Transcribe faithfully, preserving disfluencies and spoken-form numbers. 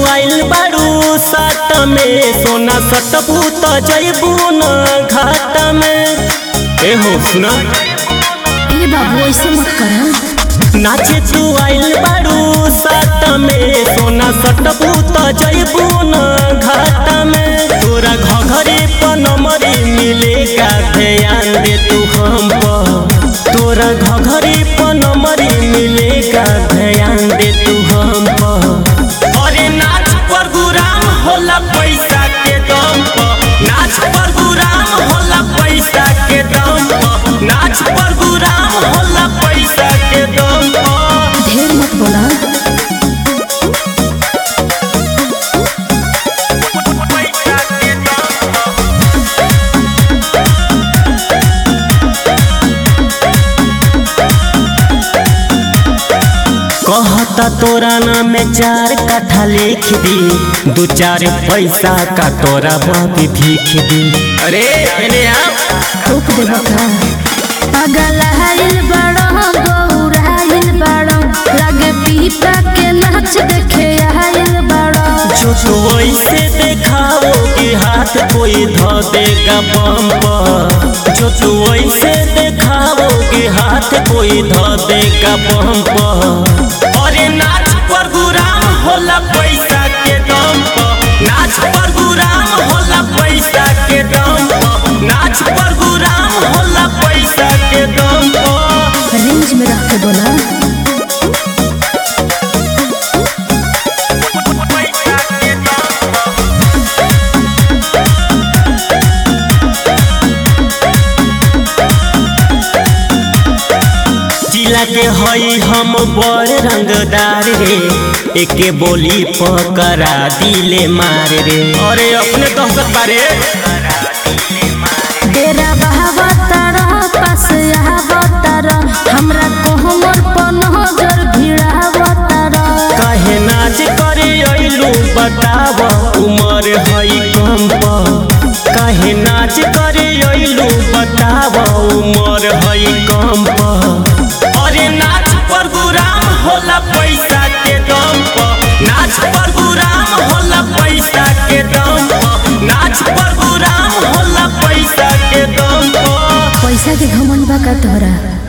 आइल बारू साट में सोना सटबू त जइबू न घाट में। ए हो सुना ए बाबू ऐसे मत कर। नाचे तू आइल बारू साट में सोना सटबू त जइबू न घाट में। तोरा घघरी पर नंबरी मिलेगा ध्यान दे तू हम पर। तोरा घघरी पर नंबरी मिलेगा ध्यान दे तू हम पर। अरे नाच प्रोग्राम होला पैसा के दम पर। नाच प्रोग्राम होला पैसा के दम पर। नाच प्रोग्राम होला पैसा के दम पर। ढेर मत बोला। कहता तोरा नाम में चार कट्ठा लिख दी, दो चार पैसा का तोरा बापी भीख दी। अरे अरे आप टोक देबा का। पागल हाइल बड़ो गौराइल बड़ो लगे पीपा के नाच देखे आइल बड़ो। जो तो ऐसे देखाओ कि हाथ कोई धो देगा बम पर। जो तो ऐसे देखाओ कि हाथ कोई धो देगा बम पर। अरे नाच प्रोग्राम होला पैसा के दम पर। नाच प्रोग्राम होला पैसा के दम पर। नाच प्रोग्राम होला पैसा के दम पर। रेंज में रख के बोला। जिला के हई हम बड़ रंगदार रे, एके बोली पकड़ा दिले मार रे। अरे अपने दहशत बारे डेरा बहावा तारा पास आवा तारा हमरा कोहमर पर नजर भिड़ावा तारा। काहे नाच करे अइलू बताव उमर हई कम पर। काहे नाच करे अइलू बताव उमर हई कम पर। अरे नाच प्रोग्राम होला पैसा के दम पर। नाच प्रोग्राम होला पैसा के दम पर। नाच प्रोग्राम होला पैसा के दम पर। पैसा के घमंड बा का तोरा।